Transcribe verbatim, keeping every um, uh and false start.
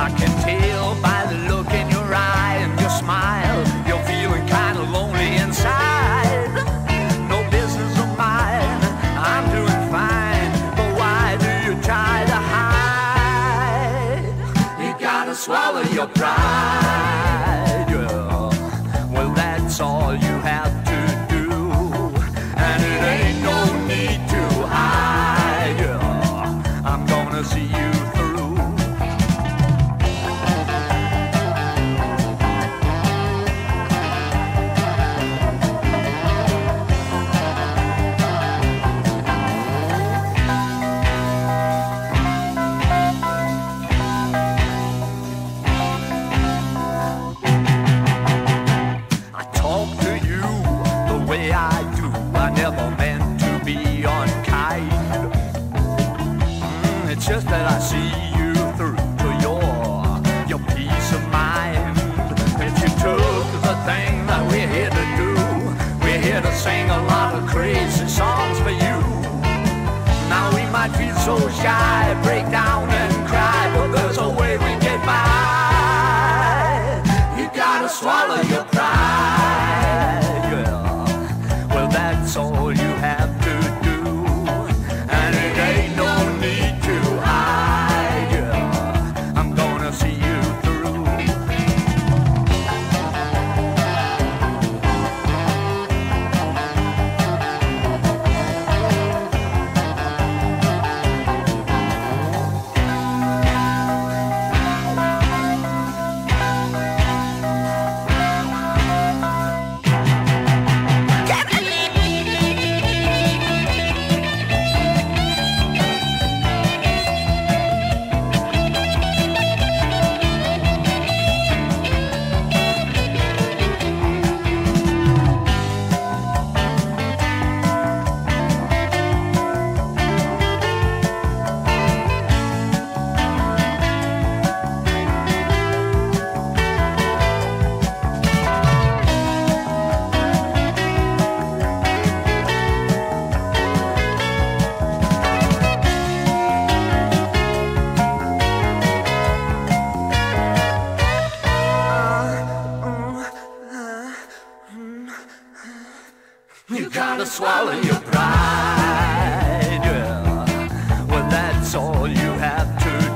I can tell by the look in your eye and your smile, you're feeling kind of lonely inside. No business of mine, I'm doing fine, but why do you try to hide? You gotta swallow your pride, yeah. Well, that's all you have to do, and it ain't no need to hide, yeah. I'm gonna see you through. Never meant to be unkind. Mm, it's just that I see you through to your your peace of mind. If you took the thing that we're here to do, we're here to sing a lot of crazy songs for you. Now we might feel so shy, break down and cry, but there's a way we get by. You gotta swallow your pride, yeah. Well, that's all you have to do, and it ain't no need to hide, yeah. I'm gonna see you through. You gotta swallow your pride, yeah. Well, that's all you have to do.